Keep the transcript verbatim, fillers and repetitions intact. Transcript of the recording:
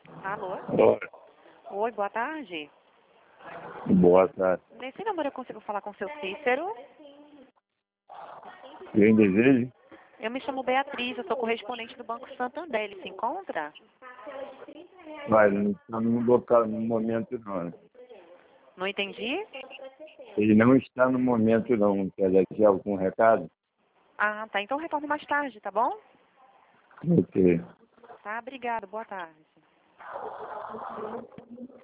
Alô? Oi. Oi, boa tarde. Boa tarde. Nesse número eu consigo falar com o seu Cícero? Quem deseja? Eu me chamo Beatriz, eu sou correspondente do Banco Santander. Ele se encontra? Mas não está no local no momento não. Não entendi? Ele não está no momento não. Quer deixar algum recado? Ah, tá. Então retorno mais tarde, tá bom? Ok. Tá, obrigado. Boa tarde.